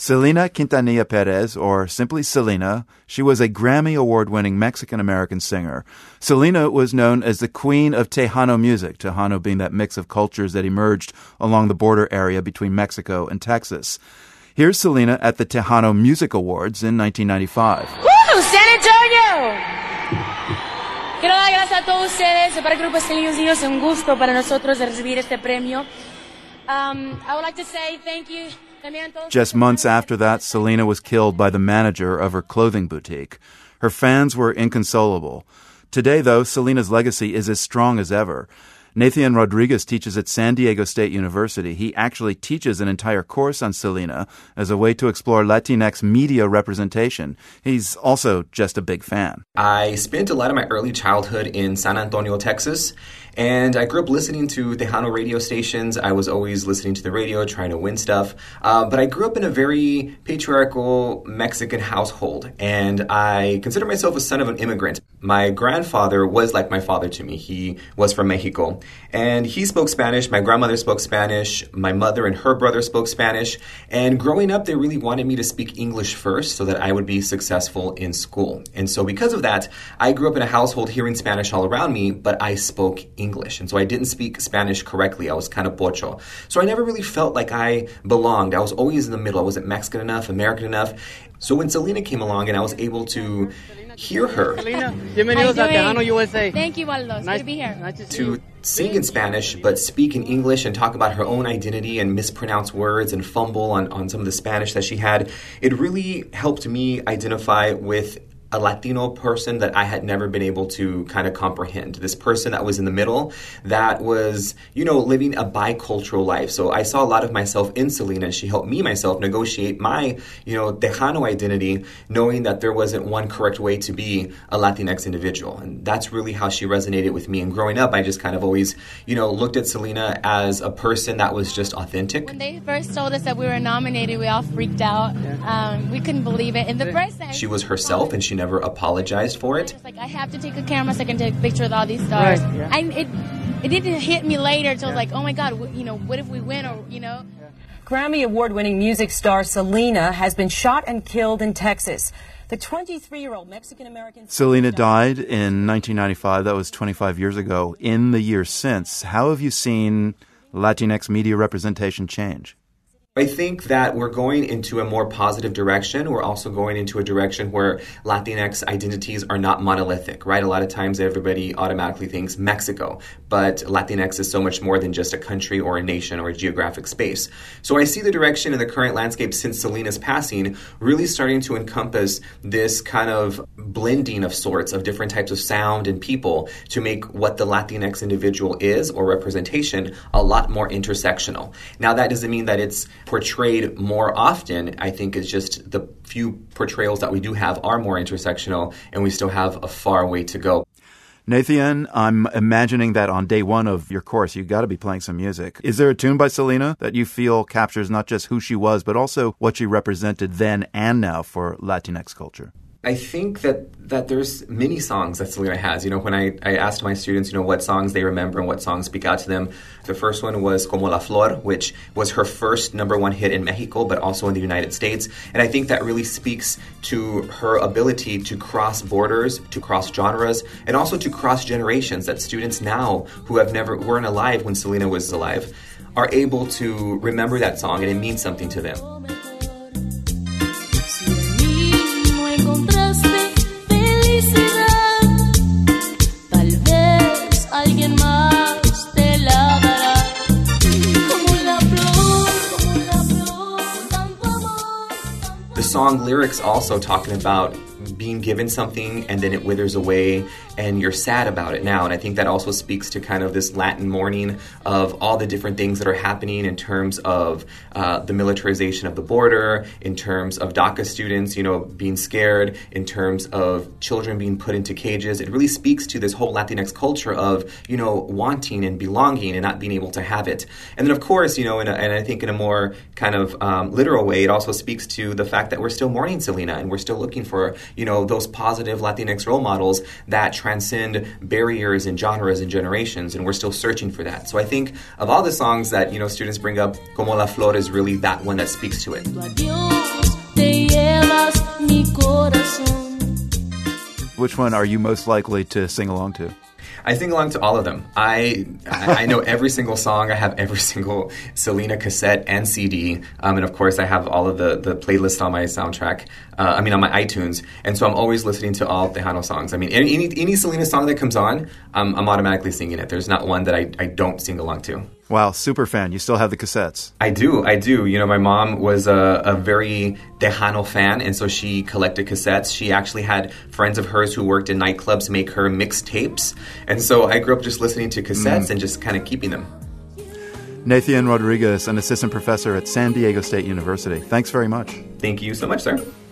Selena Quintanilla Perez, or simply Selena, she was a Grammy Award-winning Mexican-American singer. Selena was known as the queen of Tejano music, Tejano being that mix of cultures that emerged along the border area between Mexico and Texas. Here's Selena at the Tejano Music Awards in 1995. ¡Woo! ¡San Antonio! Quiero dar gracias a todos ustedes, para el Grupo Salinas Niños, es un gusto para nosotros recibir este premio. I would like to say thank you. Just months after that, Selena was killed by the manager of her clothing boutique. Her fans were inconsolable. Today, though, Selena's legacy is as strong as ever. Nathan Rodriguez teaches at San Diego State University. He actually teaches an entire course on Selena as a way to explore Latinx media representation. He's also just a big fan. I spent a lot of my early childhood in San Antonio, Texas, and I grew up listening to Tejano radio stations. I was always listening to the radio, trying to win stuff. But I grew up in a very patriarchal Mexican household, and I consider myself a son of an immigrant. My grandfather was like my father to me. He was from Mexico, and he spoke Spanish. My grandmother spoke Spanish. My mother and her brother spoke Spanish. And growing up, they really wanted me to speak English first so that I would be successful in school. And so because of that, I grew up in a household hearing Spanish all around me, but I spoke English. And so I didn't speak Spanish correctly. I was kind of pocho. So I never really felt like I belonged. I was always in the middle. I wasn't Mexican enough, American enough. So when Selena came along and I was able to hear her. Selena, bienvenidos a Tejano USA. Thank you, Waldo. Nice to be here. To sing in Spanish, but speak in English and talk about her own identity and mispronounce words and fumble on some of the Spanish that she had, it really helped me identify with a Latino person that I had never been able to kind of comprehend. This person that was in the middle, that was, living a bicultural life. So I saw a lot of myself in Selena. She helped me myself negotiate my, Tejano identity, knowing that there wasn't one correct way to be a Latinx individual. And that's really how she resonated with me. And growing up, I just kind of always, looked at Selena as a person that was just authentic. When they first told us that we were nominated, we all freaked out. We couldn't believe it. And the first time she was herself, and she never apologized for it. Like, I have to take a camera so I can take a picture with all these stars. Right, yeah. And it didn't hit me later until like, oh my God, what if we win, or Grammy Award-winning music star Selena has been shot and killed in Texas. The 23-year-old Mexican-American... Selena died in 1995. That was 25 years ago. In the years since, how have you seen Latinx media representation change? I think that we're going into a more positive direction. We're also going into a direction where Latinx identities are not monolithic, right? A lot of times everybody automatically thinks Mexico, but Latinx is so much more than just a country or a nation or a geographic space. So I see the direction in the current landscape since Selena's passing really starting to encompass this kind of blending of sorts of different types of sound and people to make what the Latinx individual is or representation a lot more intersectional. Now, that doesn't mean that it's portrayed more often. I think it's just the few portrayals that we do have are more intersectional, and we still have a far way to go. Nathan, I'm imagining that on day one of your course, you got to be playing some music. Is there a tune by Selena that you feel captures not just who she was, but also what she represented then and now for Latinx culture? I think that there's many songs that Selena has. When I asked my students, what songs they remember and what songs speak out to them, the first one was Como la Flor, which was her first #1 hit in Mexico, but also in the United States. And I think that really speaks to her ability to cross borders, to cross genres, and also to cross generations, that students now who weren't alive when Selena was alive are able to remember that song, and it means something to them. The song lyrics also talking about being given something and then it withers away and you're sad about it now. And I think that also speaks to kind of this Latin mourning of all the different things that are happening in terms of the militarization of the border, in terms of DACA students, being scared, in terms of children being put into cages. It really speaks to this whole Latinx culture of, wanting and belonging and not being able to have it. And then, of course, and I think in a more kind of literal way, it also speaks to the fact that we're still mourning Selena and we're still looking for, those positive Latinx role models that transcend barriers and genres and generations, and we're still searching for that. So I think of all the songs that, students bring up, Como la Flor is really that one that speaks to it. which one are you most likely to sing along to? I sing along to all of them. I know every single song. I have every single Selena cassette and CD. And of course, I have all of the playlists on my soundtrack. On my iTunes. And so I'm always listening to all Tejano songs. I mean, any Selena song that comes on, I'm automatically singing it. There's not one that I don't sing along to. Wow, super fan. You still have the cassettes. I do. You know, my mom was a very Tejano fan, and so she collected cassettes. She actually had friends of hers who worked in nightclubs make her mixtapes. And so I grew up just listening to cassettes and just kind of keeping them. Nathan Rodriguez, an assistant professor at San Diego State University. Thanks very much. Thank you so much, sir.